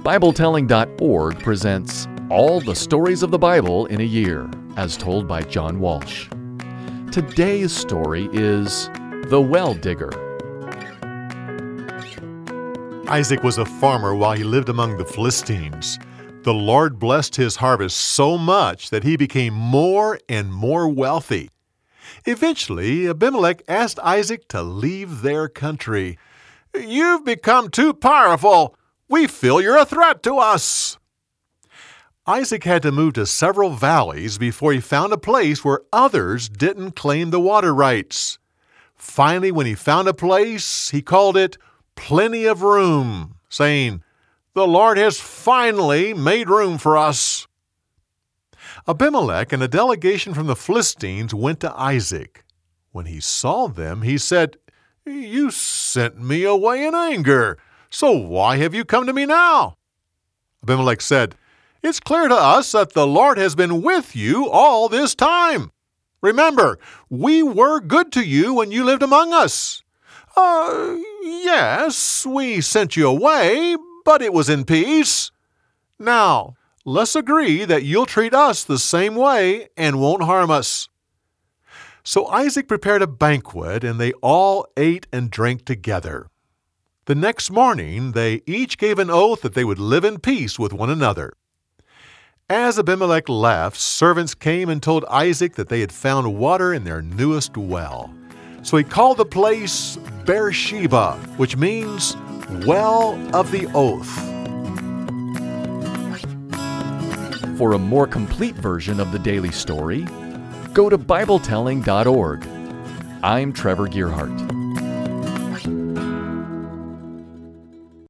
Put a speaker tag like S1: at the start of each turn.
S1: BibleTelling.org presents All the Stories of the Bible in a Year, as told by John Walsh. Today's story is The Well Digger.
S2: Isaac was a farmer while he lived among the Philistines. The Lord blessed his harvest so much that he became more and more wealthy. Eventually, Abimelech asked Isaac to leave their country. "You've become too powerful. We feel you're a threat to us." Isaac had to move to several valleys before he found a place where others didn't claim the water rights. Finally, when he found a place, he called it Plenty of Room, saying, "The Lord has finally made room for us." Abimelech and a delegation from the Philistines went to Isaac. When he saw them, he said, "You sent me away in anger. So why have you come to me now?" Abimelech said, "It's clear to us that the Lord has been with you all this time. Remember, we were good to you when you lived among us." Yes, we sent you away, but it was in peace. Now, let's agree that you'll treat us the same way and won't harm us." So Isaac prepared a banquet, and they all ate and drank together. The next morning, they each gave an oath that they would live in peace with one another. As Abimelech left, servants came and told Isaac that they had found water in their newest well. So he called the place Beersheba, which means Well of the Oath.
S1: For a more complete version of the daily story, go to BibleTelling.org. I'm Trevor Gearhart.